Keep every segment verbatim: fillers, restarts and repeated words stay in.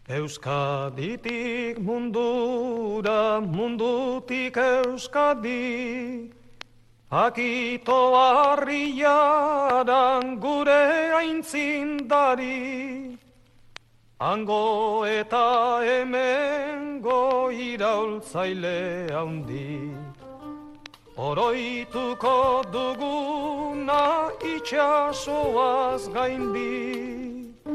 Euskaditik mundura, mundutik Euskadi, akito harriaran gure aintzindari, hango eta hemengo iraultzaile handi, oroituko duguna itxasoaz gaindi.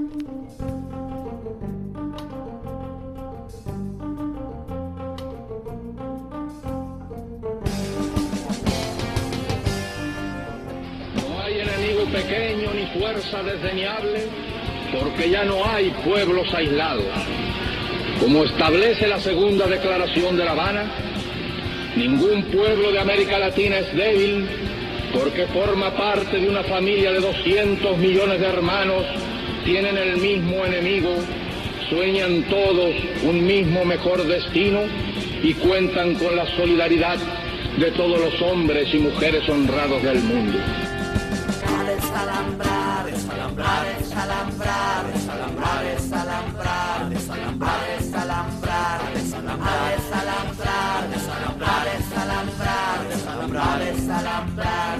Pequeño ni fuerza desdeñable, porque ya no hay pueblos aislados. Como establece la segunda declaración de La Habana, ningún pueblo de América Latina es débil, porque forma parte de una familia de doscientos millones de hermanos, tienen el mismo enemigo, sueñan todos un mismo mejor destino y cuentan con la solidaridad de todos los hombres y mujeres honrados del mundo. Desalambrar, desalambrar, desalambrar, desalambrar, desalambrar, desalambrar, desalambrar, desalambrar, desalambrar, desalambrar, desalambrar, desalambrar, desalambrar,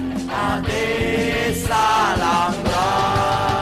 desalambrar.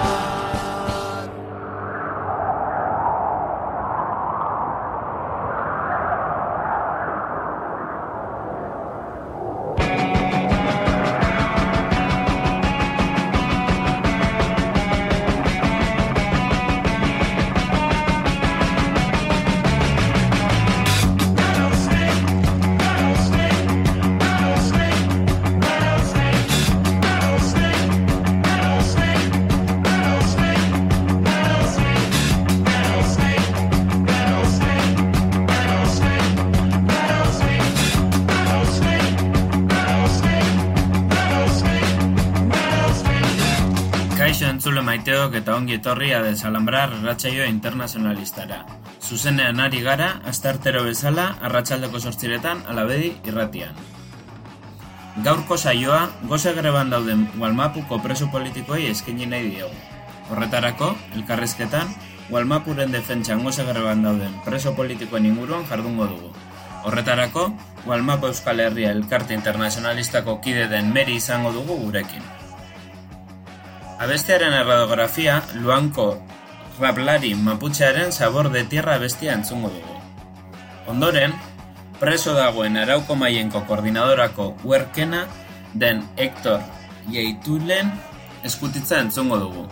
Entzule maiteok eta ongi etorria Desalambrar irratsaio internazionalistara. Zuzenean ari gara, asteartero bezala, arratsaldeko zortziretan alabedi irratian. Gaurko saioa, goze greban dauden Walmapuko preso politikoei eskaini nahi diogu. Horretarako, elkarrizketan, Walmapuren defentsan goze greban dauden preso politikoen inguruan jardungo dugu. Horretarako, Walmapu Euskal Herria elkarte internazionalistako kide den Meri izango dugu gurekin. Abestiaren erradiografia, Luanko raplari maputxearen Sabor de Tierra abestia entzungo dugu. Ondoren, preso dagoen Arauko Maienko koordinadorako huerkena den Hector Yeitulen eskutitza entzungo dugu.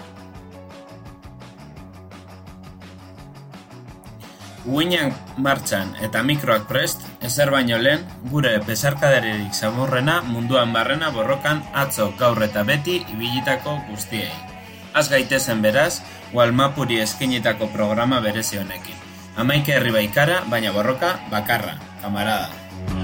Uinak martxan eta mikroak prest, ezer baino lehen, gure besarkadarerik samurrena munduan barrena borrokan atzo, gaur eta beti ibilitako guztiei. Az gaitezen beraz, Walmapuri eskainitako programa berezi honekin. Hamaika herri baikara, baina borroka bakarra, kamarada.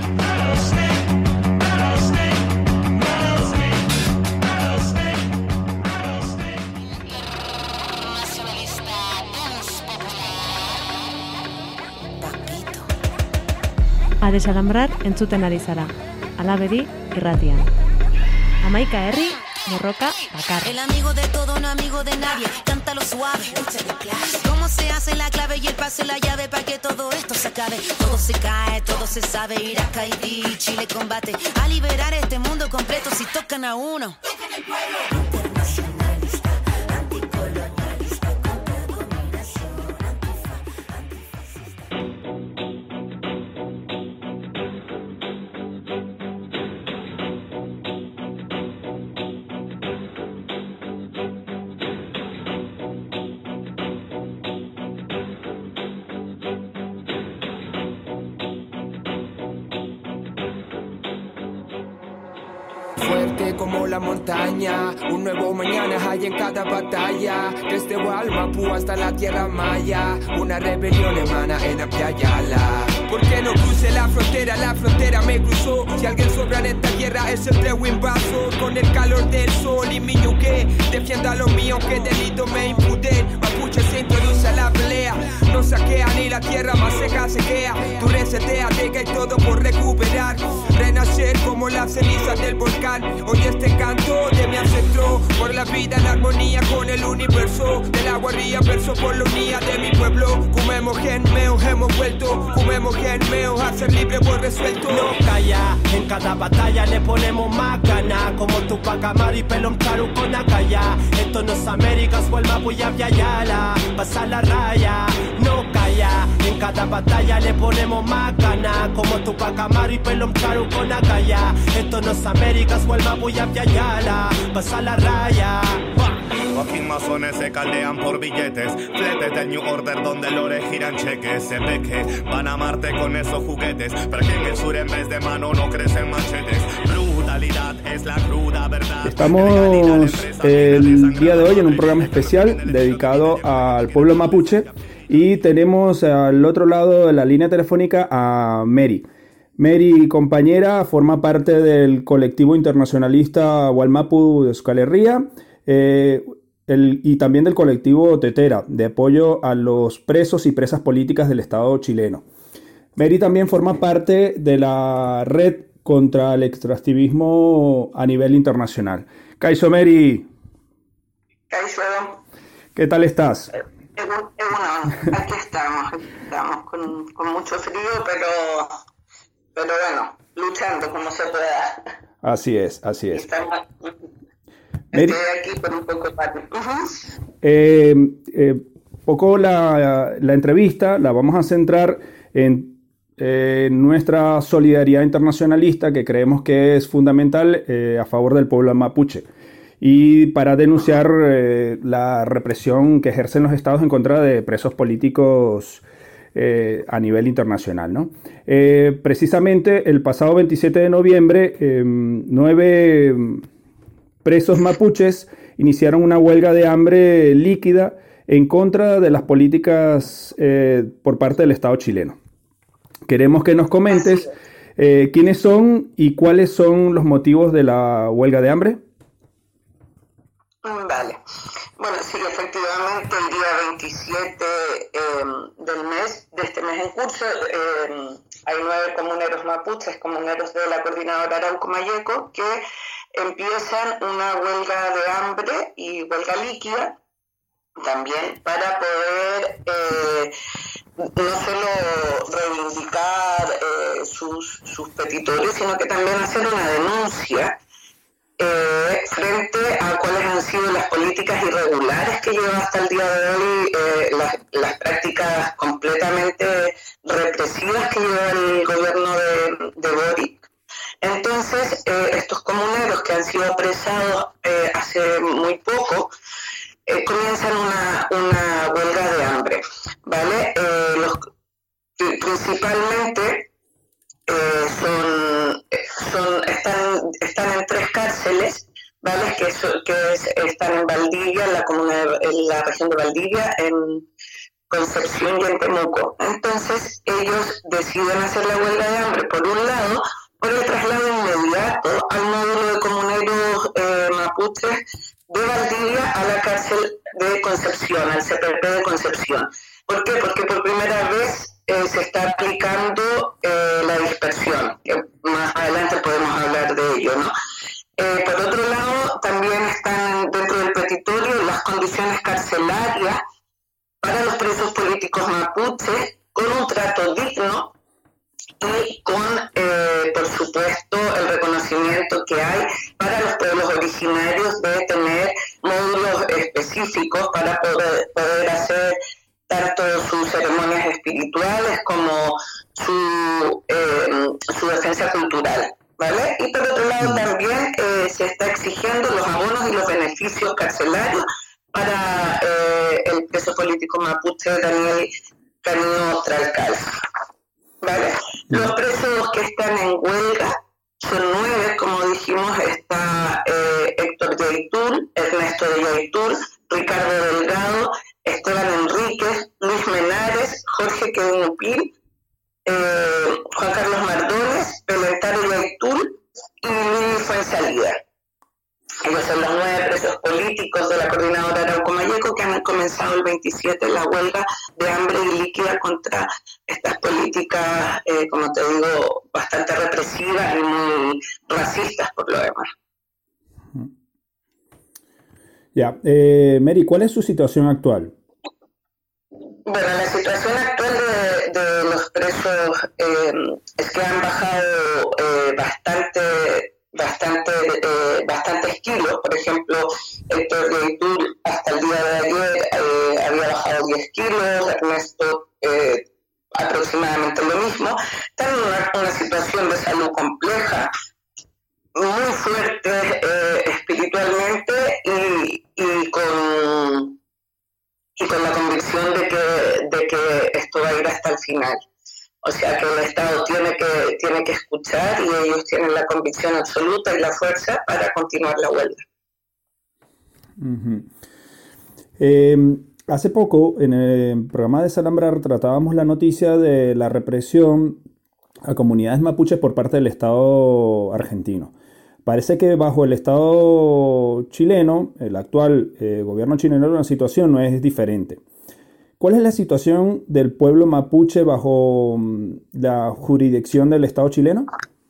A Desalambrar entzuten ari zara, alabedi irratian. Hamaika herri, borroka bakarra. El amigo de todo, no amigo de nadie, cántalo suave, cómo se hace la clave y el pase la llave para que todo esto se acabe. Todo se cae, todo se sabe, Irak, Haití, Chile combate a liberar este mundo completo si tocan a uno. Tocan el pueblo. Internacionalista, anticolonialista, contra dominación, antifa, antifascista. Fuerte como la montaña, un nuevo mañana hay en cada batalla. Desde Walmapu hasta la tierra maya, una rebelión emana en Apyayala. ¿Por qué no cruce la frontera? La frontera me cruzó. Si alguien sobra en esta tierra es el Wimbazo. Con el calor del sol y mi yuque, defienda lo mío, que delito me imputé. Mapuche se introduce a la pelea, no saquea ni la tierra más seca se queda. Tú resetea, deja y todo por recuperar, renacer como la las cenizas del volcán. Hoy este canto de mi ancestro, por la vida en armonía con el universo. De la guarría verso por la unidad de mi pueblo. Comemos genmeos, hemos vuelto. Comemos genmeos, a ser libre por resuelto. No calla, en cada batalla le ponemos más ganas. Como Tupac Amaru y Pelom Charu con Acaya. Esto no es Américas, Huelma, Puya, Yala. Pasa la raya, no calla. En cada batalla le ponemos más ganas. Como Tupac Amaru y Pelom Charu con Acaya. Esto no es Américas, Huelma, Puya, Yala. Pasa la raya. Joaquín masones se caldean por billetes. Fletes del New Order donde lores giran cheques. Se ve que van a Marte con esos juguetes. Pero que en el sur en vez de mano no crecen machetes. Brutalidad es la cruda verdad. Estamos el día de hoy en un programa especial dedicado al pueblo mapuche. Y tenemos al otro lado de la línea telefónica a Mary. Mary, compañera, forma parte del colectivo internacionalista Walmapu de Euskal Herria. Eh, El, y también del colectivo Tetera, de apoyo a los presos y presas políticas del Estado chileno. Mary también forma parte de la red contra el extractivismo a nivel internacional. Kaixo, Mary. Kaixo. ¿Qué tal estás? Eh, eh, bueno, aquí estamos, aquí estamos con, con mucho frío, pero, pero bueno, luchando como se pueda. Así es, así es. Estamos, Estoy aquí por un poco tarde. Uh-huh. Eh, eh, poco la, la entrevista la vamos a centrar en eh, nuestra solidaridad internacionalista, que creemos que es fundamental eh, a favor del pueblo mapuche y para denunciar eh, la represión que ejercen los estados en contra de presos políticos eh, a nivel internacional, ¿no? Eh, precisamente el pasado veintisiete de noviembre, eh, nueve presos mapuches iniciaron una huelga de hambre líquida en contra de las políticas eh, por parte del Estado chileno. Queremos que nos comentes eh, quiénes son y cuáles son los motivos de la huelga de hambre. Vale. Bueno, sí, efectivamente, el día veintisiete eh, del mes, de este mes en curso, eh, hay nueve comuneros mapuches, comuneros de la Coordinadora Arauco-Mayeco, que empiezan una huelga de hambre y huelga líquida también para poder eh, no solo reivindicar eh, sus, sus petitorios, sino que también hacer una denuncia eh, frente a cuáles han sido las políticas irregulares que llevan hasta el día de hoy, eh, las, las prácticas completamente represivas que lleva el gobierno de, de Boric. Entonces, eh, estos comuneros que han sido apresados eh, hace muy poco, eh, comienzan una, una huelga de hambre, ¿vale? Eh, los, principalmente eh, son, son están, están en tres cárceles, ¿vale? Que, so, que es, están en Valdivia, en la, comuna de, en la región de Valdivia, en Concepción y en Temuco. Entonces, ellos deciden hacer la huelga de hambre, por un lado, por el traslado inmediato al módulo de comuneros eh, mapuches de Valdivia a la cárcel de Concepción, al C P P de Concepción. ¿Por qué? Porque por primera vez eh, se está aplicando eh, la dispersión, que más adelante podemos hablar de ello, ¿no? Eh, por otro lado, también están dentro del petitorio las condiciones carcelarias para los presos políticos mapuches, con un trato digno y con, eh, por supuesto, el reconocimiento que hay para los pueblos originarios de tener módulos específicos para poder, poder hacer tanto sus ceremonias espirituales como su, eh, su defensa cultural, ¿vale? Y por otro lado también eh, se está exigiendo los abonos y los beneficios carcelarios para eh, el preso político mapuche Daniel Canino Tralcal. ¿Vale? Los presos que están en huelga son nueve, como dijimos, está eh, Héctor Yaitul, Ernesto de Yaitul, Ricardo Delgado, Esteban Enríquez, Luis Menares, Jorge Quedinupil, eh, Juan Carlos Mardones, Pelentaro Yaitul y Luis Fuensalida. Ellos son los nueve presos políticos de la Coordinadora Arauco-Mayeco que han han comenzado el veintisiete la huelga de hambre y líquida contra estas políticas, eh, como te digo, bastante represivas y muy racistas por lo demás. Ya, eh, Mary, ¿cuál es su situación actual? Bueno, la situación actual de, de los presos eh, es que han bajado eh, bastante, bastante, eh, bastantes kilos. Por ejemplo, Héctor Yaitul hasta el día de ayer eh, había bajado diez kilos, Ernesto eh, aproximadamente lo mismo. Están en una, una situación de salud compleja, muy fuerte eh, espiritualmente y, y con... y con la convicción de que, de que esto va a ir hasta el final. O sea que el Estado tiene que, tiene que escuchar y ellos tienen la convicción absoluta y la fuerza para continuar la huelga. Uh-huh. Eh, hace poco, en el programa de Salambrar, tratábamos la noticia de la represión a comunidades mapuches por parte del Estado argentino. Parece que bajo el Estado chileno, el actual eh, gobierno chileno, la situación no es diferente. ¿Cuál es la situación del pueblo mapuche bajo um, la jurisdicción del Estado chileno?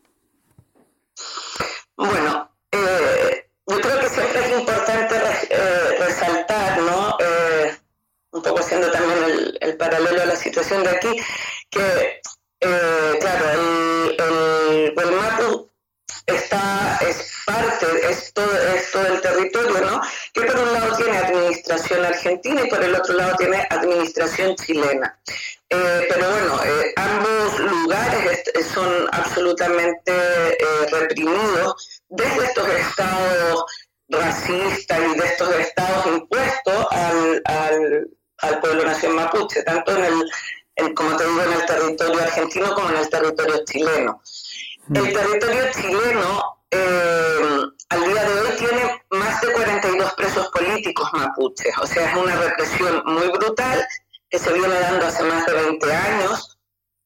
Bueno, eh, yo creo que siempre es importante eh, resaltar, ¿no? Eh, un poco haciendo también el, el paralelo a la situación de aquí, que, eh, claro, el, el, el Mapu está, es parte, es todo, es todo el territorio, ¿no? Que por un lado tiene administración argentina y por el otro lado tiene administración chilena. Eh, pero bueno, eh, ambos lugares est- son absolutamente eh, reprimidos desde estos estados racistas y de estos estados impuestos al, al, al pueblo nación mapuche, tanto en el, en, como te digo, en el territorio argentino como en el territorio chileno. El territorio chileno eh, al día de hoy tiene más de cuarenta y dos presos políticos mapuches, o sea, es una represión muy brutal que se viene dando hace más de veinte años,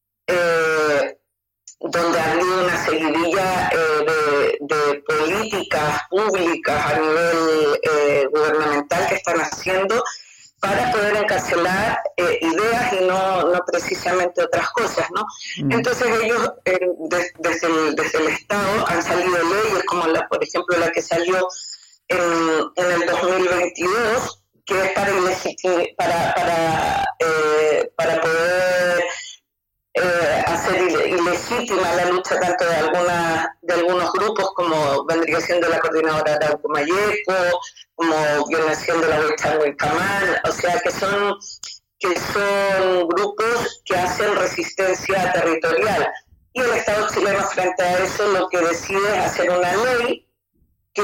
eh, donde ha habido una seguidilla eh, de, de políticas públicas a nivel eh, gubernamental que están haciendo para poder encarcelar eh, ideas y no, no precisamente otras cosas, ¿no? Mm. Entonces ellos, eh, de, desde, el, desde el Estado, han salido leyes como, la, por ejemplo, la que salió en, en el dos mil veintidós, que es para, ilegitim- para, para, eh, para poder eh, hacer ilegítima la lucha tanto de, alguna, de algunos grupos como vendría siendo la Coordinadora Arauco Mayeco, como viene siendo la Huichango y Camán, o sea que son, que son grupos que hacen resistencia territorial. Y el Estado chileno frente a eso lo que decide es hacer una ley que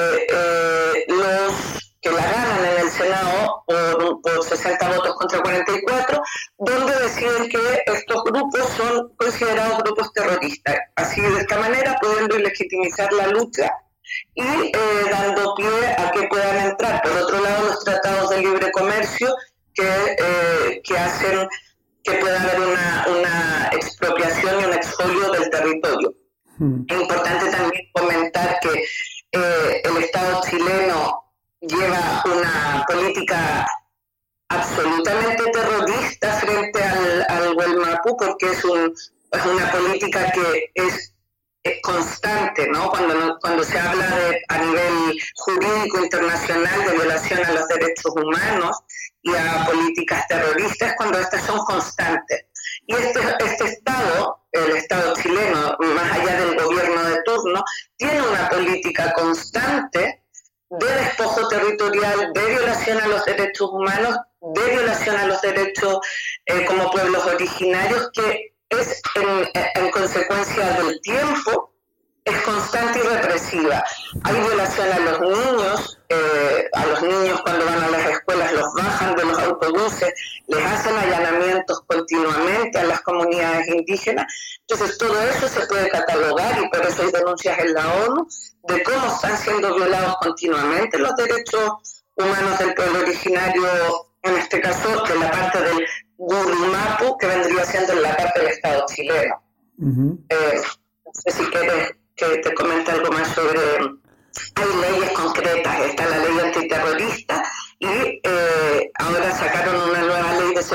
eh, los que la ganan en el Senado por, por sesenta votos contra cuarenta y cuatro, donde deciden que estos grupos son considerados grupos terroristas. Así, de esta manera, pudiendo ilegitimizar la lucha y eh, dando pie a que puedan entrar, por otro lado, los tratados de libre comercio que, eh, que hacen que pueda haber una, una expropiación y un expolio del territorio. Hmm. Es importante también comentar que eh, el Estado chileno lleva una política absolutamente terrorista frente al, al Guelmapú, porque es, un, es una política que es, es constante, ¿no? Cuando, cuando se habla de, a nivel jurídico internacional de violación a los derechos humanos y a políticas terroristas, cuando estas son constantes. Y este, este Estado, el Estado chileno, más allá del gobierno de turno, tiene una política constante de despojo territorial, de violación a los derechos humanos, de violación a los derechos eh, como pueblos originarios, que es en, en consecuencia del tiempo, es constante y represiva. Hay violación a los niños, eh, a los niños cuando van a las escuelas los bajan de los autobuses, les hacen allanamientos continuamente a las comunidades indígenas. Entonces todo eso se puede catalogar y por eso hay denuncias en la ONU de cómo están siendo violados continuamente los derechos humanos del pueblo originario, en este caso de la parte del Gurrumapu, que vendría siendo la parte del Estado chileno. Uh-huh. Eh, no sé si quieres que te comente algo más sobre... Hay leyes concretas, está la ley antiterrorista y eh,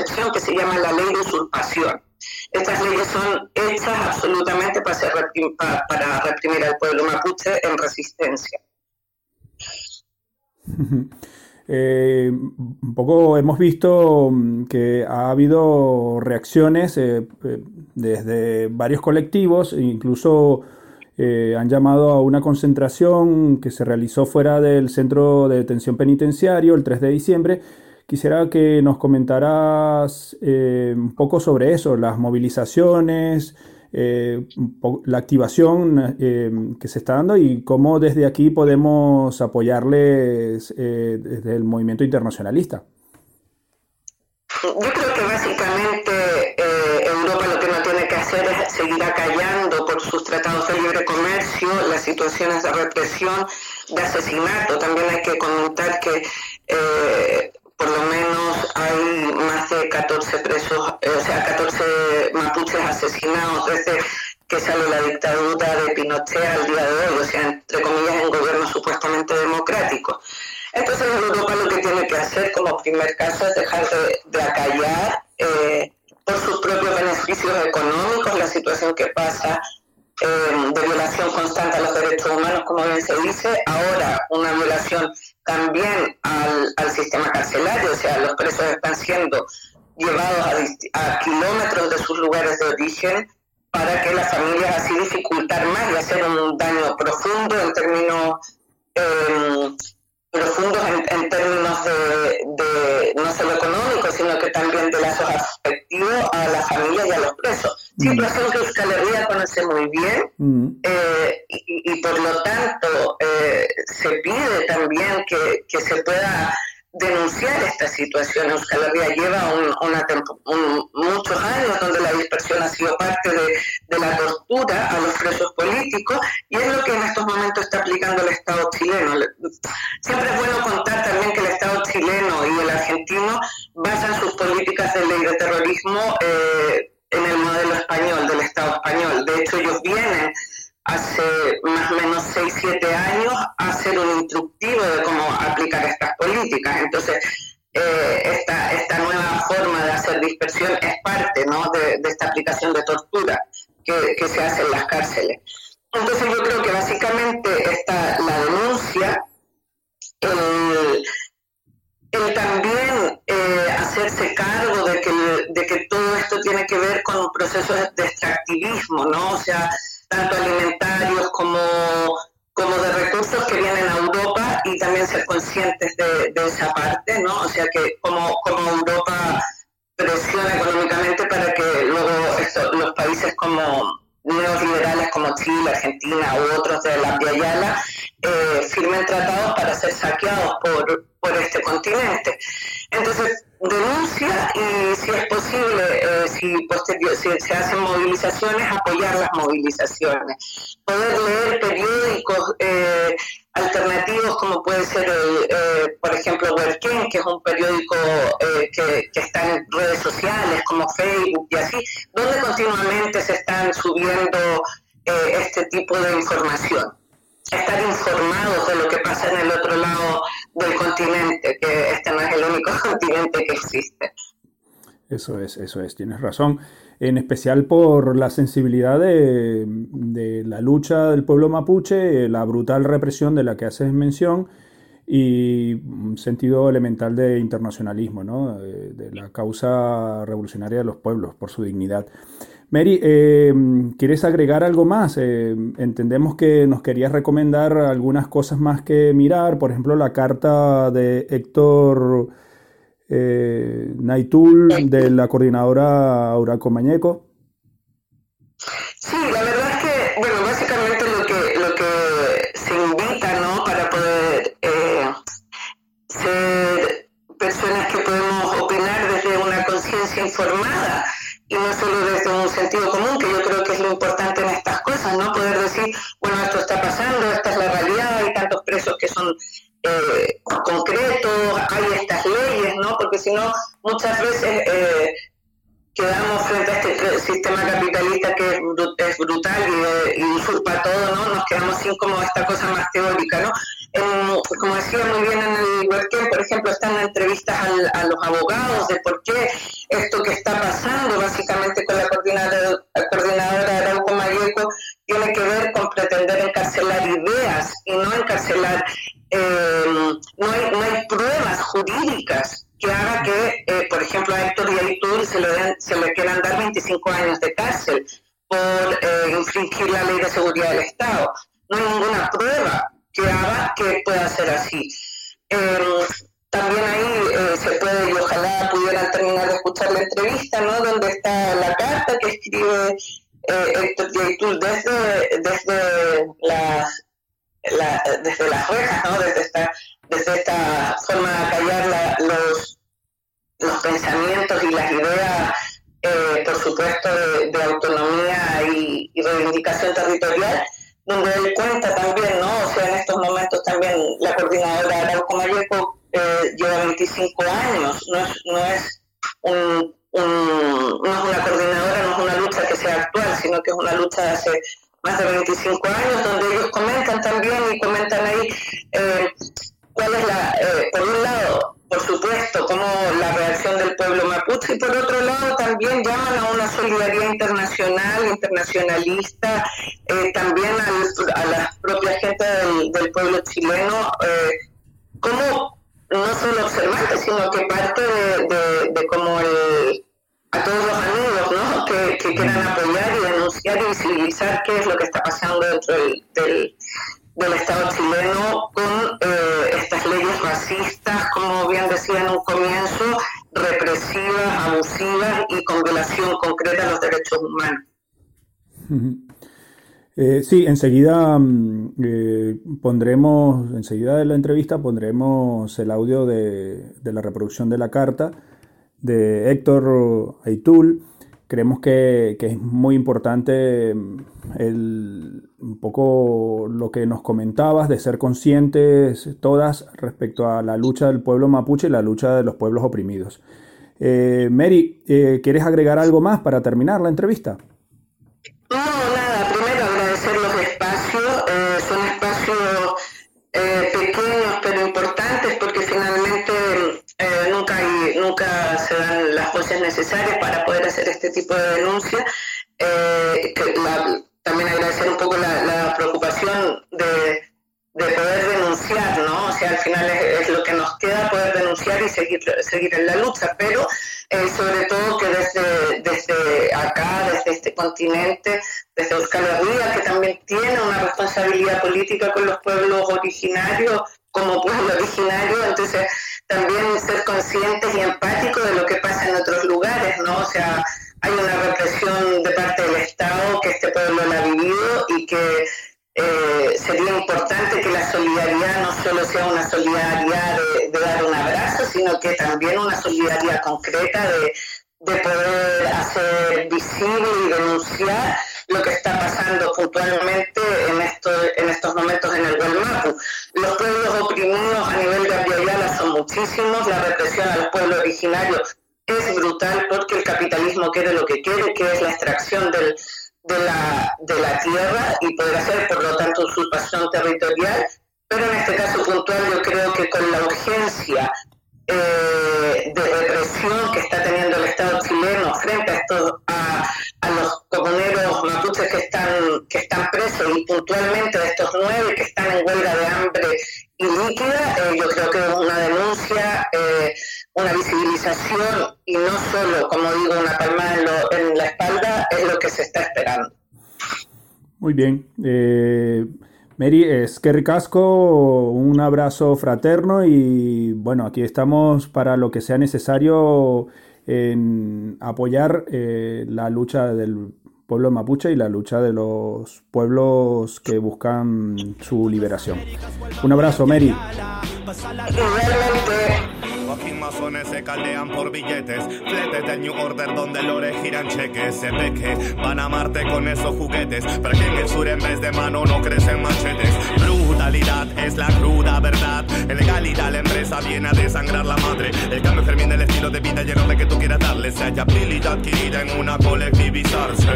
represión que se llama la ley de usurpación. Estas leyes son hechas absolutamente para, ser reprim- para, para reprimir al pueblo mapuche en resistencia. Eh, un poco hemos visto que ha habido reacciones eh, eh, desde varios colectivos, incluso eh, han llamado a una concentración que se realizó fuera del centro de detención penitenciario el tres de diciembre. Quisiera que nos comentaras eh, un poco sobre eso, las movilizaciones, eh, la activación eh, que se está dando y cómo desde aquí podemos apoyarles eh, desde el movimiento internacionalista. Yo creo que básicamente eh, Europa lo que no tiene que hacer es seguir acallando por sus tratados de libre comercio las situaciones de represión, de asesinato. También hay que comentar que eh, por lo menos hay más de catorce presos, eh, o sea, catorce mapuches asesinados desde que sale la dictadura de Pinochet al día de hoy, o sea, entre comillas, en gobierno supuestamente democrático. Entonces Europa lo que tiene que hacer como primer caso es dejar de, de acallar eh, por sus propios beneficios económicos la situación que pasa eh, de violación constante a los derechos humanos, como bien se dice, ahora una violación también al, al sistema carcelario, o sea, los presos están siendo llevados a, a kilómetros de sus lugares de origen para que las familias así dificultar más y hacer un daño profundo en términos eh, profundos en, en términos de, de no solo económicos, sino que también de lazos afectivos a las familias y a los presos. Mm. Situación que Euskal Herria conoce muy bien mm. eh, y, y por lo tanto eh, se pide también que, que se pueda denunciar esta situación. Euskal Herria lleva un, una tempo, un, muchos años donde la dispersión ha sido parte de, de la tortura a los presos políticos y es lo que en estos momentos está aplicando el Estado chileno. Siempre es bueno contar también que el Estado chileno y el argentino basan sus políticas de ley de terrorismo eh, en el modelo español, del Estado español. De hecho, ellos vienen hace más o menos seis siete años a hacer un instructivo de cómo aplicar estas políticas. Entonces, eh, esta, esta nueva forma de hacer dispersión es parte, ¿no?, de, de esta aplicación de tortura que, que se hace en las cárceles. Entonces, yo creo que básicamente está la denuncia, el, el también eh, hacerse cargo de que, de que todo esto tiene que ver con un proceso de extractivismo, ¿no? O sea, tanto alimentarios como, como de recursos que vienen a Europa y también ser conscientes de, de esa parte, ¿no? O sea, que como, como Europa presiona económicamente para que luego esto, los países como neoliberales como Chile, Argentina u otros de la Via Yala eh, firmen tratados para ser saqueados por, por este continente. Entonces, denuncia y si es posible, eh, si, posterior, si se hacen movilizaciones, apoyar las movilizaciones. Poder leer periódicos eh, alternativos como puede ser, el, eh, por ejemplo, Huerquén, que es un periódico eh, que, que está en redes sociales como Facebook y así, donde continuamente se están subiendo eh, este tipo de información. Estar informados de lo que pasa en el otro lado del continente, que este no es el único continente que existe. Eso es, eso es, tienes razón. En especial por la sensibilidad de, de la lucha del pueblo mapuche, la brutal represión de la que haces mención y un sentido elemental de internacionalismo, ¿no?, de, de la causa revolucionaria de los pueblos por su dignidad. Mary, eh, ¿quieres agregar algo más? Eh, entendemos que nos querías recomendar algunas cosas más que mirar, por ejemplo, la carta de Héctor eh, Naitul de la coordinadora Auraco Mañeco. Sí, la verdad es que, bueno, básicamente lo que, lo que se invita, ¿no?, para poder eh, ser personas que podemos opinar desde una conciencia informada, y no solo desde un sentido común, que yo creo que es lo importante en estas cosas, ¿no? Poder decir, bueno, esto está pasando, esta es la realidad, hay tantos presos que son eh, concretos, hay estas leyes, ¿no? Porque si no, muchas veces eh, quedamos frente a este sistema capitalista que es brutal y, y usurpa todo, ¿no? Nos quedamos sin como esta cosa más teórica, ¿no? en, como decía muy bien en el webcam, por ejemplo, están entrevistas al, a los abogados de por qué esto que está pasando básicamente con la coordinadora, la coordinadora Arauco Mayeco tiene que ver con pretender encarcelar ideas y no encarcelar, eh, no, hay, no hay pruebas jurídicas que haga que, eh, por ejemplo, a Héctor Yaitul se le, den, se le quieran dar veinticinco años de cárcel por eh, infringir la ley de seguridad del Estado. No hay ninguna prueba que haga que pueda ser así. Eh, también ahí eh, se puede, y ojalá pudieran terminar de escuchar la entrevista, ¿no? Donde está la carta que escribe eh, Héctor Yaitul desde, desde, las, la, desde las rejas, ¿no? Desde esta, desde esta forma de callar la, los, los pensamientos y las ideas, eh, por supuesto, de, de autonomía y, y reivindicación territorial, donde él cuenta también, ¿no? O sea, en estos momentos también la coordinadora Arauco Mayeco eh, lleva veinticinco años, no es, no es un, un, no es una coordinadora, no es una lucha que sea actual, sino que es una lucha de hace más de veinticinco años, donde ellos comentan también y comentan ahí eh, cuál es la, eh, por un lado, por supuesto, como la reacción del pueblo mapuche, y por otro lado también llaman a una solidaridad internacional, internacionalista, eh, también al, a la propia gente del, del pueblo chileno, eh, como no solo observantes, sino que parte de, de, de como el, a todos los amigos, ¿no? que, que quieran apoyar y denunciar y visibilizar qué es lo que está pasando dentro del, del del Estado chileno con eh, estas leyes racistas, como bien decía en un comienzo, represivas, abusivas y con violación concreta de los derechos humanos. Eh, sí, enseguida eh, pondremos, enseguida de la entrevista pondremos el audio de, de la reproducción de la carta de Héctor Yaitul. Creemos que, que es muy importante el, un poco lo que nos comentabas de ser conscientes todas respecto a la lucha del pueblo mapuche y la lucha de los pueblos oprimidos. Eh, Mary, eh, ¿quieres agregar algo más para terminar la entrevista? No, nada. Primero agradecer los espacios. Eh, son espacios eh, pequeños pero importantes porque finalmente eh, nunca hay, nunca se dan las voces necesarias para poder hacer este tipo de denuncia. Eh, que la, también agradecer un poco la, la preocupación de, de poder denunciar, ¿no? O sea, al final es, es lo que nos queda, poder denunciar y seguir, seguir en la lucha, pero eh, sobre todo que desde, desde acá, desde este continente, desde Euskal Herria, que también tiene una responsabilidad política con los pueblos originarios, como pueblo originario, entonces también ser conscientes y empáticos de lo que pasa en otros lugares, ¿no? O sea, hay una represión de parte del Estado que este pueblo la ha vivido y que eh, sería importante que la solidaridad no solo sea una solidaridad de, de dar un abrazo, sino que también una solidaridad concreta de, de poder hacer visible y denunciar lo que está pasando puntualmente en, esto, en estos momentos en el Gualmapu. Los pueblos oprimidos a nivel de Abya son muchísimos, la represión a los pueblos originarios es brutal porque el capitalismo quiere lo que quiere, que es la extracción del, de, la, de la tierra y poder hacer, por lo tanto, usurpación territorial, pero en este caso puntual yo creo que con la urgencia eh, de represión que está teniendo el Estado chileno frente a, estos, a, a los comuneros mapuches que están, que están presos y puntualmente de estos nueve que están en huelga de hambre y líquida, eh, yo creo que es una denuncia, eh, una visibilización y no solo, como digo, una palmada en, lo, en la espalda es lo que se está esperando. Muy bien. Eh, Mary, es que ricasco, un abrazo fraterno y bueno, aquí estamos para lo que sea necesario en apoyar eh, la lucha del pueblo mapuche y la lucha de los pueblos que buscan su liberación. Un abrazo, Mary. Joaquín masones se caldean por billetes, fletes del New Order donde lores giran cheques. Se ve que van a amarte con esos juguetes, pero que en el sur en vez de mano no crecen machetes. Brutalidad es la cruda verdad, en legalidad la empresa viene a desangrar la madre. El cambio germina el estilo de vida y el nombre que tú quieras darle, se haya habilidad adquirida en una colectivizarse.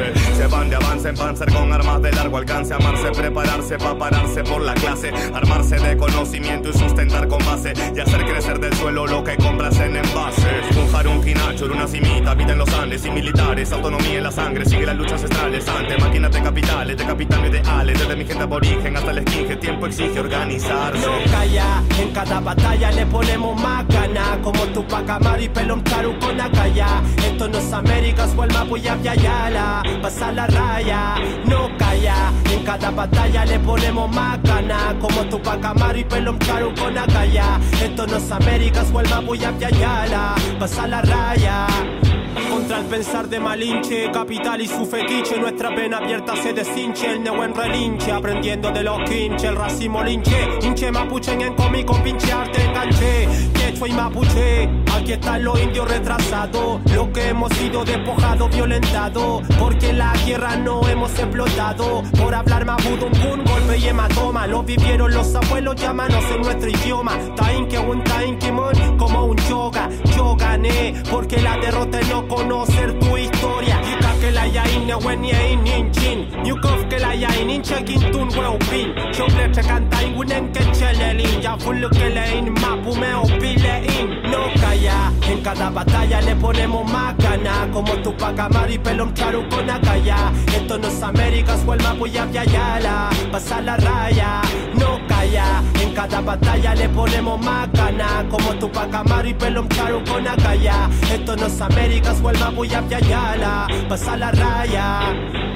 Se van de avance en panzer con armas de largo alcance. Amarse, prepararse para pararse por la clase. Armarse de conocimiento y sustentar con base. Y hacer crecer del suelo lo que compras en envases. Un jarún quinacho, una cimita, vida en los Andes. Y militares, autonomía en la sangre. Sigue las luchas ancestrales. Ante máquinas de capitales, de capitán ideales. Desde mi gente aborigen hasta el esquinje. Tiempo exige organizarse. No calla, en cada batalla le ponemos más ganas. Como Tupac Amaru y Pelón Charu con Acaya. Esto no es América, es Huelma, Puya, Yala. Pasa la raya, no calla. En cada batalla le ponemos más ganas. Como Tupac Amaru y Pelón Charu con Acaya. Esto no es América, es Huelma, Puya, Yala. Pasa la raya. Contra el pensar de Malinche, capital y su fetiche. Nuestra pena abierta se deshinche, el Nehuen relinche. Aprendiendo de los quinche, el racismo linche. Hinche mapuche en cómico, pinche arte enganche. Quechua y mapuche, aquí están los indios retrasados. Lo que hemos sido despojados, violentados. Porque en la guerra no hemos explotado. Por hablar mapudungun, golpe y hematoma. Lo vivieron los abuelos, llámanos en nuestro idioma. Tainke un tainkimon, como un yoga. Yo gané, porque la derrota es no conocer tu historia. Yika que la yain ne wen yain ninchin. Nyukov que la yain nincha kintun weupin. Choble te canta ingunen que chelelin. Ya fullu que lein mapu me opilein. No calla, en cada batalla le ponemos más ganas. Como Tupac Amaru y Pelón Charu con Acaya. Esto no es América, es Huelma, Puya, Yala. Pasa la raya, no calla. En cada batalla le ponemos más ganas. Como Tupac Amaru y Pelón Charu con Acaya. Esto no es América, es Huelma, Puya, Yala. Pasa la raya.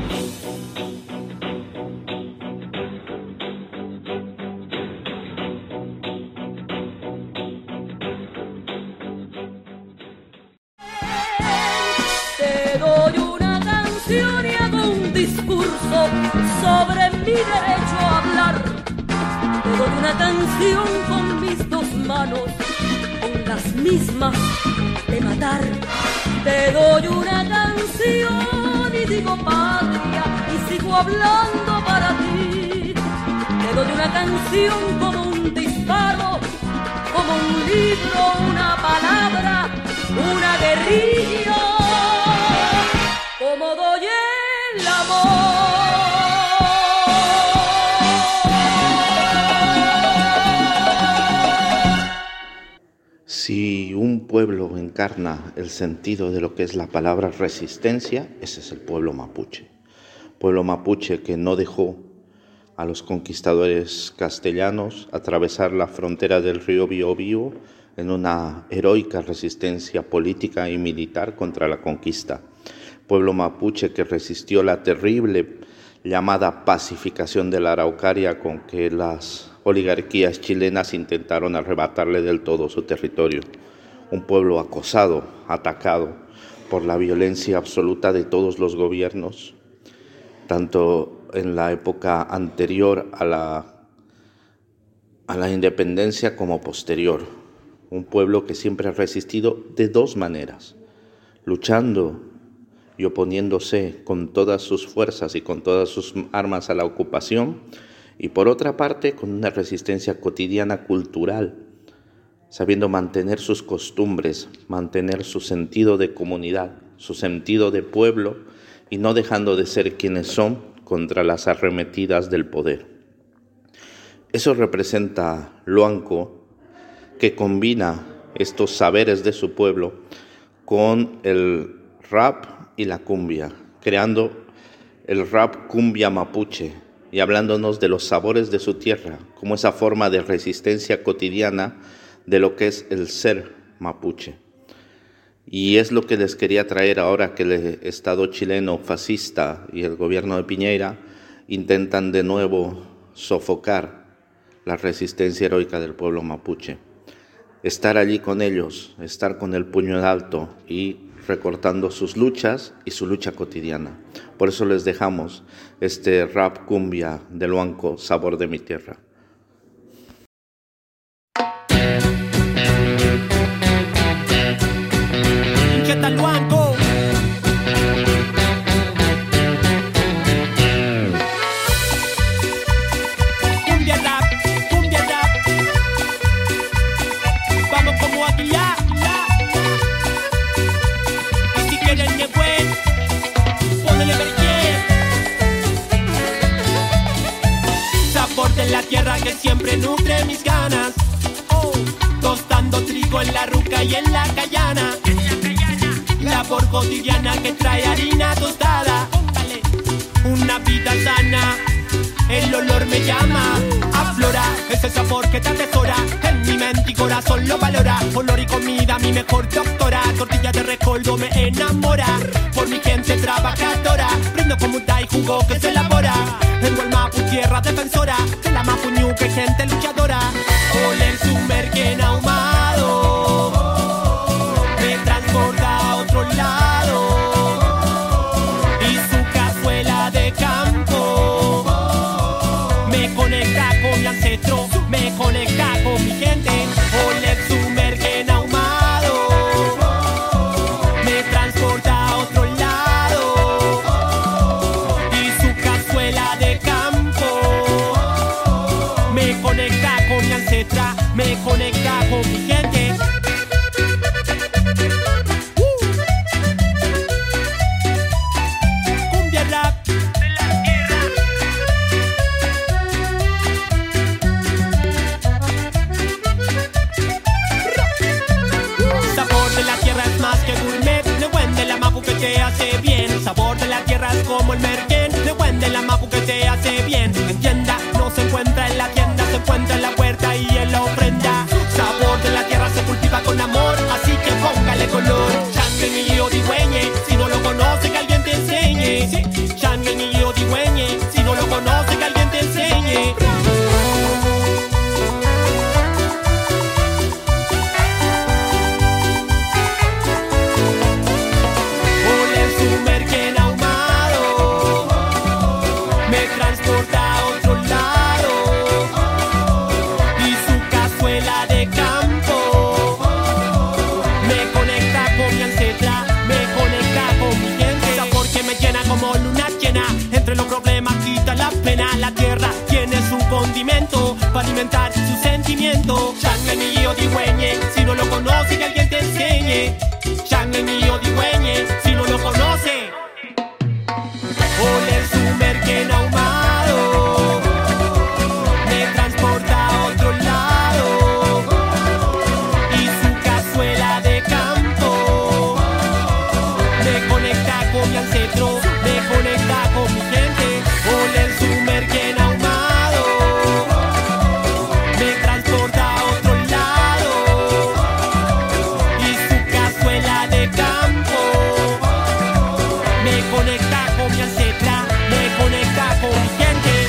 Te doy una canción y hago un discurso sobre mi derecho a hablar. Te doy una canción con mis dos manos, con las mismas de matar. Te doy una canción y digo patria y sigo hablando para ti. Te doy una canción como un disparo, como un libro, una palabra, una guerrilla, como doy el amor. Si un pueblo encarna el sentido de lo que es la palabra resistencia, ese es el pueblo mapuche. Pueblo mapuche que no dejó a los conquistadores castellanos atravesar la frontera del río Biobío en una heroica resistencia política y militar contra la conquista. Pueblo mapuche que resistió la terrible llamada pacificación de la Araucaria con que las oligarquías chilenas intentaron arrebatarle del todo su territorio. Un pueblo acosado, atacado por la violencia absoluta de todos los gobiernos, tanto en la época anterior a la, a la independencia como posterior. Un pueblo que siempre ha resistido de dos maneras, luchando y oponiéndose con todas sus fuerzas y con todas sus armas a la ocupación, y por otra parte con una resistencia cotidiana cultural, sabiendo mantener sus costumbres, mantener su sentido de comunidad, su sentido de pueblo, y no dejando de ser quienes son contra las arremetidas del poder. Eso representa Luanco, que combina estos saberes de su pueblo con el rap y la cumbia, creando el rap cumbia mapuche y hablándonos de los sabores de su tierra, como esa forma de resistencia cotidiana de lo que es el ser mapuche. Y es lo que les quería traer ahora que el Estado chileno fascista y el gobierno de Piñera intentan de nuevo sofocar la resistencia heroica del pueblo mapuche. Estar allí con ellos, estar con el puño en alto y recortando sus luchas y su lucha cotidiana. Por eso les dejamos este rap cumbia de Luanco, Sabor de mi Tierra. Inquieta Luanco. Cumbia rap, cumbia rap. Vamos como Aguilar. Y si quieren que buen, ponele vergüenza. mis ganas. Oh, tostando trigo en la ruca y en la callana. Labor cotidiana que trae harina tostada. Una vida sana, el olor me llama. Aflora, ese sabor que te atesora. En mi mente y corazón lo valora. Olor y comida, mi mejor doctora. Tortilla de recoldo me enamora. Por mi gente trabajadora. Brindo como un y jugo que se elabora. En Gualmapu, tierra defensora. De la Mapuñuque, gente luchadora. Oler su merquen ahumado me transporta a otro lado. Y su cazuela de campo me conecta con mi ancestro, me conecta con mi gente. Oler su merquen ahumado me transporta a otro lado. Y su cazuela de campo me conecta con mi ancestra, me conecta con mi gente. Cumbia rap de la tierra. Sabor de la tierra es más que gourmet. Nehuen de la mapu que te hace bien. El sabor de la tierra es como el merquén. Nehuen de la mapu que te hace bien. En tienda no se encuentra en la tienda, se encuentra en la puerta y en la ofrenda. Sabor de la tierra se cultiva con amor, así que póngale color. Changen y odigüeñe, si no lo conoce que alguien te enseñe. Sí. Changen y odigüeñe, si no lo conoce que alguien te enseñe. Oler su merquen ahumado me transporta a otro lado. Y su cazuela de campo me conecta con mi ancestra, me conecta con mi gente. Sabor que me llena como luna llena. Entre los problemas quita la pena. La tierra tiene su condimento para alimentar su sentimiento. Changen y odigüeñe, si no lo conoce que alguien te enseñe. Changen y odigüeñe, si no lo conoce. Oler su merquen ahumado me transporta a otro lado. Y su cazuela de campo me conecta con mi ancestro, me conecta con mi gente. Oler su merquen ahumado me transporta a otro lado. Y su cazuela de campo me conecta con mi ancestra, me conecta con mi gente.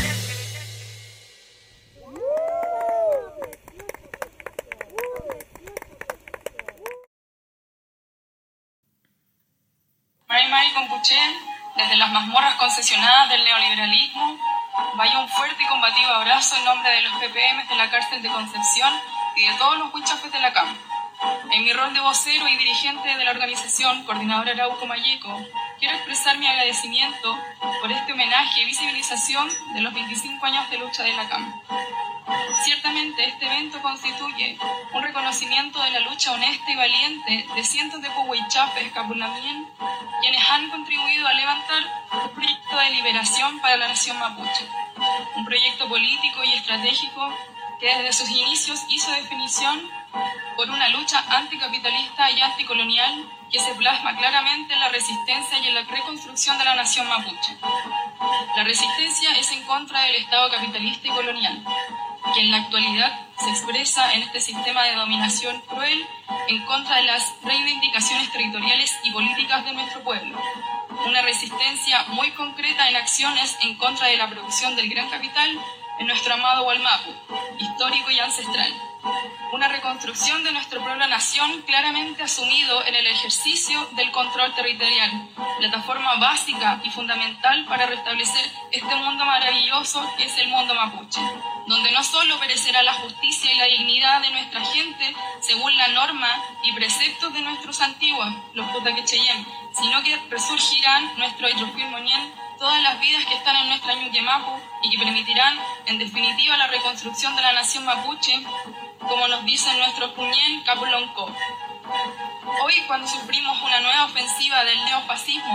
Mari Mari Compuchen, desde las mazmorras concesionadas del neoliberalismo, vaya un fuerte y combativo abrazo en nombre de los P P Ms de la cárcel de Concepción y de todos los huichafes de la C A M. En mi rol de vocero y dirigente de la organización Coordinadora Arauco Mayeco, quiero expresar mi agradecimiento por este homenaje y visibilización de los veinticinco años de lucha de la C A M. Ciertamente este evento constituye un reconocimiento de la lucha honesta y valiente de cientos de puhuichafes capulamien, quienes han contribuido a levantar un proyecto de liberación para la nación mapuche, un proyecto político y estratégico que desde sus inicios hizo definición por una lucha anticapitalista y anticolonial que se plasma claramente en la resistencia y en la reconstrucción de la nación mapuche. La resistencia es en contra del Estado capitalista y colonial, que en la actualidad se expresa en este sistema de dominación cruel en contra de las reivindicaciones territoriales y políticas de nuestro pueblo. Una resistencia muy concreta en acciones en contra de la producción del gran capital en nuestro amado Gualmapu, histórico y ancestral. Una reconstrucción de nuestro pueblo-nación claramente asumido en el ejercicio del control territorial, plataforma básica y fundamental para restablecer este mundo maravilloso que es el mundo mapuche, donde no solo perecerá la justicia y la dignidad de nuestra gente según la norma y preceptos de nuestros antiguos, los Putaquecheyem, sino que resurgirán nuestro Itrofirmonien, todas las vidas que están en nuestra Ñuquemapu y que permitirán, en definitiva, la reconstrucción de la nación mapuche, como nos dicen nuestros puñén Capulonco. Hoy, cuando sufrimos una nueva ofensiva del neofascismo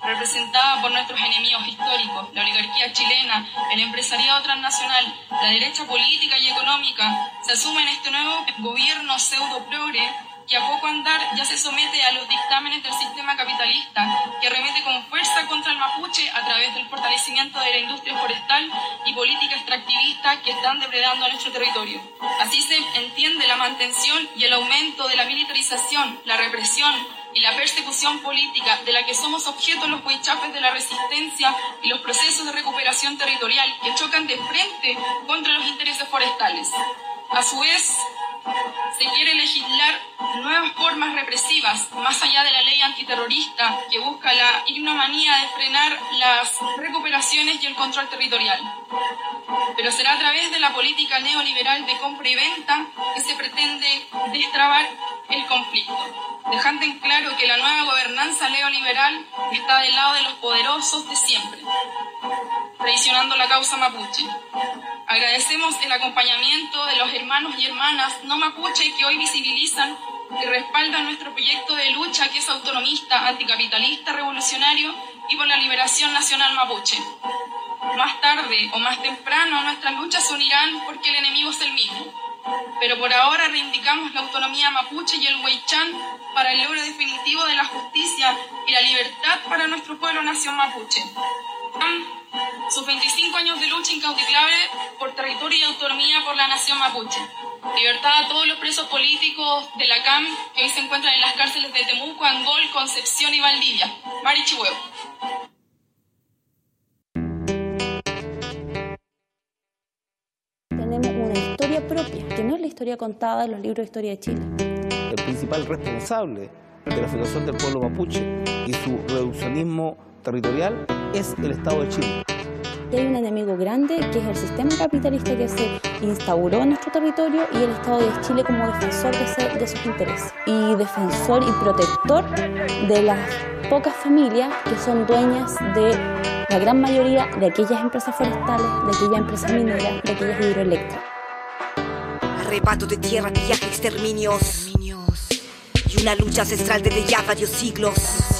representada por nuestros enemigos históricos, la oligarquía chilena, el empresariado transnacional, la derecha política y económica, se asume en este nuevo gobierno pseudo-progre que a poco andar ya se somete a los dictámenes del sistema capitalista, que arremete con fuerza contra el mapuche a través del fortalecimiento de la industria forestal y política extractivista que están depredando a nuestro territorio. Así se entiende la mantención y el aumento de la militarización, la represión y la persecución política de la que somos objeto los huichafes de la resistencia y los procesos de recuperación territorial que chocan de frente contra los intereses forestales. A su vez, se quiere legislar nuevas formas represivas, más allá de la ley antiterrorista, que busca la ignomanía de frenar las recuperaciones y el control territorial. Pero será a través de la política neoliberal de compra y venta que se pretende destrabar el conflicto, dejando en claro que la nueva gobernanza neoliberal está del lado de los poderosos de siempre, traicionando la causa mapuche. Agradecemos el acompañamiento de los hermanos y hermanas no mapuche que hoy visibilizan y respaldan nuestro proyecto de lucha, que es autonomista, anticapitalista, revolucionario y por la liberación nacional mapuche. Más tarde o más temprano nuestras luchas se unirán porque el enemigo es el mismo. Pero por ahora reivindicamos la autonomía mapuche y el huaychán para el logro definitivo de la justicia y la libertad para nuestro pueblo nación mapuche. Sus veinticinco años de lucha incautillable por territorio y autonomía por la nación mapuche. Libertad a todos los presos políticos de la C A M que hoy se encuentran en las cárceles de Temuco, Angol, Concepción y Valdivia. Mari Chihuahua. Tenemos una historia propia, que no es la historia contada en los libros de historia de Chile. El principal responsable de la situación del pueblo mapuche y su reduccionismo territorial es el Estado de Chile. Y hay un enemigo grande que es el sistema capitalista que se instauró en nuestro territorio y el Estado de Chile como defensor de, ese, de sus intereses y defensor y protector de las pocas familias que son dueñas de la gran mayoría de aquellas empresas forestales, de aquellas empresas mineras, de aquellas hidroeléctricas. Arrebato de tierra, viaje, exterminios, exterminios y una lucha ancestral desde ya varios siglos.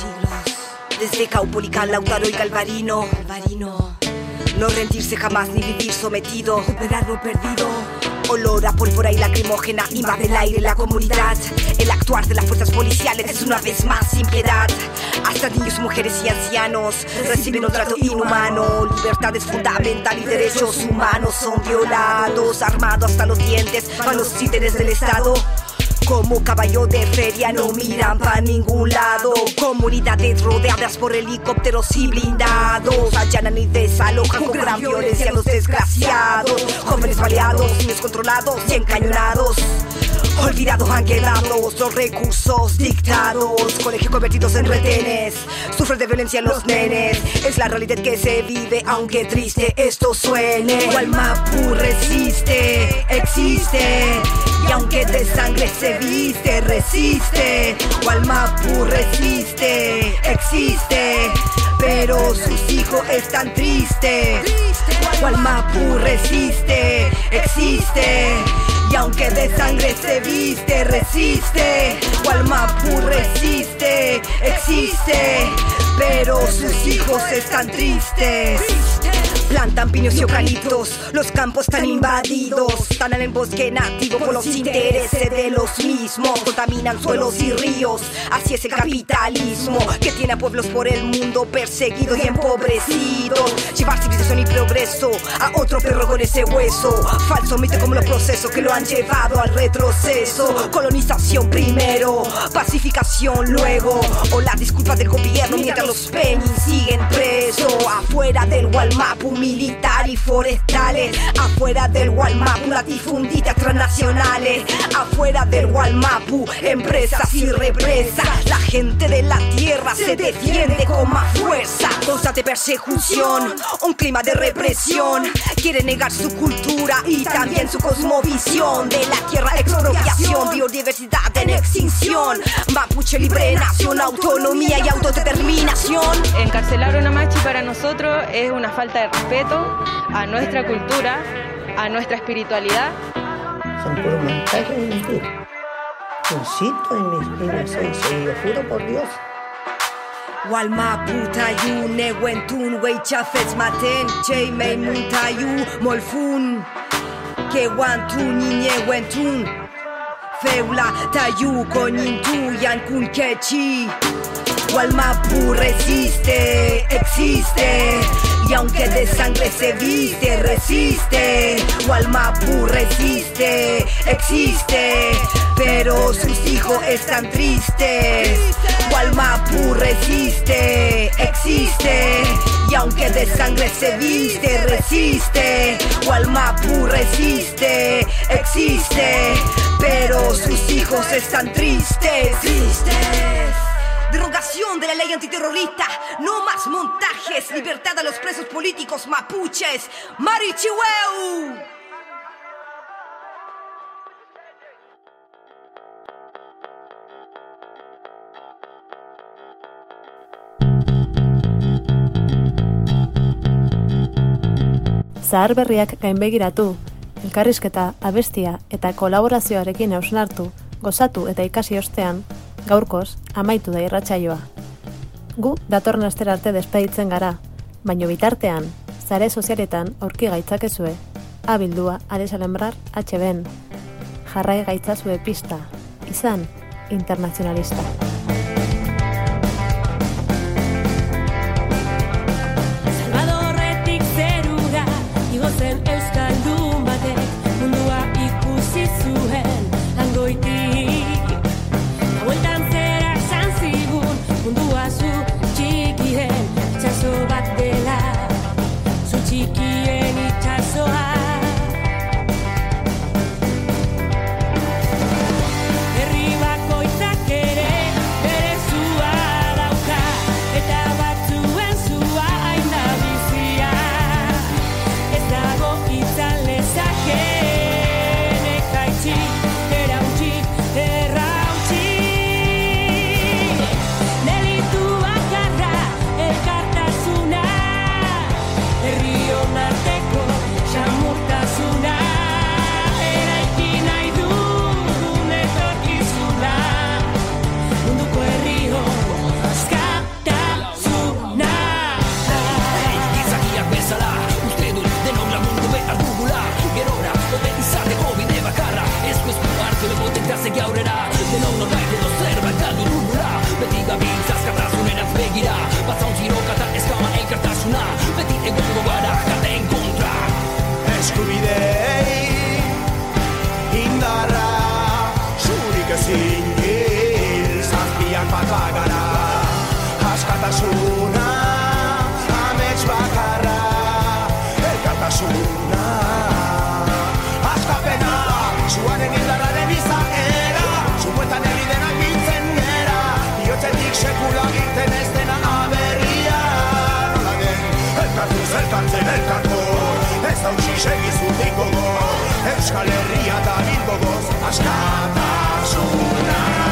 Desde Caupolicán, Lautaro y Galvarino. Galvarino. No rendirse jamás ni vivir sometido. Recuperar lo perdido. Olor a pólvora y lacrimógena invade el aire la comunidad. El actuar de las fuerzas policiales es una vez más sin piedad. Hasta niños, mujeres y ancianos reciben un trato inhumano. Libertad es fundamental y derechos humanos son violados. Armados hasta los dientes van los títeres del Estado. Como caballo de feria no miran pa' ningún lado. Comunidades rodeadas por helicópteros y blindados allanan y desalojan con gran violencia a los desgraciados. Jóvenes baleados, niños controlados y encañonados. Olvidados han quedado los recursos dictados. Colegios convertidos en retenes. Sufren de violencia los nenes. Es la realidad que se vive, aunque triste esto suene. Gualmapu resiste, existe. Y aunque de sangre se viste, resiste. Gualmapu resiste, existe. Pero sus hijos están tristes. Gualmapu resiste, existe. Y aunque de sangre se viste, resiste. Gualmapu resiste, existe. Pero sus hijos están tristes. Plantan pinos y eucaliptos, los campos están invadidos. Talan el bosque nativo por los intereses de los mismos. Contaminan suelos y ríos, así es el capitalismo que tiene a pueblos por el mundo perseguidos y empobrecidos. Llevar civilización y progreso a otro perro con ese hueso. Falso mito como los procesos que lo han llevado al retroceso. Colonización primero, pacificación luego. O la disculpa del gobierno mientras los peñis siguen presos. Afuera del Gualmapu militar y forestales. Afuera del Gualmapu latifundistas transnacionales. Afuera del Gualmapu empresas y represas. La gente de la tierra se defiende con más fuerza. Constante persecución, un clima de represión. Quiere negar su cultura y también su cosmovisión. De la tierra expropiación, biodiversidad en extinción. Mapuche libre nación, autonomía y autodeterminación. Encarcelar a una machi para nosotros es una falta de respeto a nuestra cultura, a nuestra espiritualidad. Son puros mensajes de mentira. Insisto en mi inocencia y lo juro por Dios. Walma putayu, neguentun, weichafetz maten, cheimei muntayu, molfun, que guantun, niñeguentun, feula, tayu, conintu, yankun kechi. Walmapu resiste, existe, y aunque de sangre se viste, resiste. Walmapu resiste, existe, pero sus hijos están tristes. Walmapu resiste, existe, y aunque de sangre se viste, resiste. Walmapu resiste, existe, pero sus hijos están tristes. Tristes. Derogación de la ley antiterrorista, no más montajes, libertad a los presos políticos mapuches. Marichihueu. Zahar berriak gainbegiratu, elkarrizketa, abestia eta kolaborazioarekin hausnartu, gozatu eta ikasi ostean, gaurkoz, amaitu da irratsaioa. Gu datorren astera arte despeditzen gara, baino bitartean, sare sozialetan aurki gaitzakezue, abildua aresalembrar H B N. Jarrai gaitzazue pista, izan internazionalista. Salvadorretik zerura, igo zen euskaldun batek, mundua ikusi zuen hangoitik. Mundua zu txikien itxaso bat dela, zu txikien itxasoa. Herri bakoitzak ere bere zua dauka, eta batzuen zua hain da bizia. Ez dago itzan lezakeen ekaitxi, erautxi, errautxi. Arteko xamurtasuna, eraiki nahi dugun etorkizuna, munduko herrio askatasuna. Gizakiak bezala, uste dut denok lagundu behar dugula, gerora, hobe izateko bide bakarra, esku esku hartu lepotek da segi aurrera, denok norbait edo zerbait galdu dugula, beti gabiltz askatasuneraz begira, bazaun txirokata eskama elkartasuna, beti egongo gara jaten kontra. Eskubidei indarra zurik ezin hil, zazpiak bat bagara, askatasuna amets bakarra, elkartasuna askapena, zuaren indarraren izaera, zuetan egidenak biltzen gera, bihotzetik sekula egiten ez dena aberria. Nola den, elkartuz elkartzen elkartu, ez dautsi segizutik gogo, Euskal Herria da bilbogoz, askatasuna.